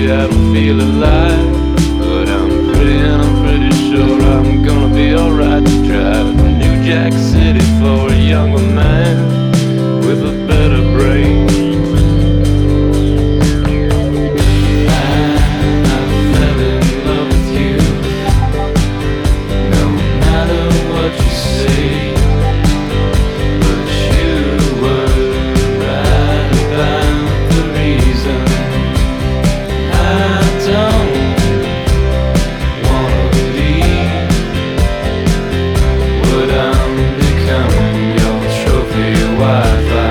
I don't feel alive. But I'm pretty sure I'm gonna be alright to drive to New Jack City for a younger man with a better brain. I fell in love with you, no matter what you say. But you were right about the reason I don't wanna leave. But I'm becoming your trophy wife.